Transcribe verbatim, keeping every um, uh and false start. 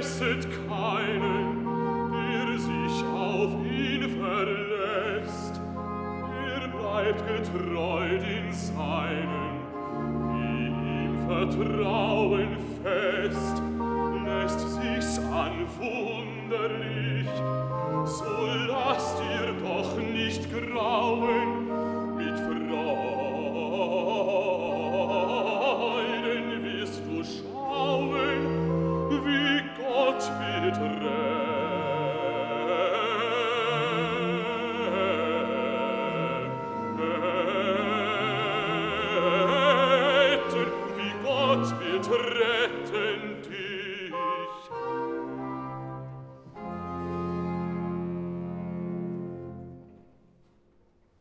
vergesset keinen, der sich auf ihn verlässt. Er bleibt getreu den Seinen, die ihm vertrauen fest. Lässt sich's an wunderlich, so lasst ihr doch nicht grauen,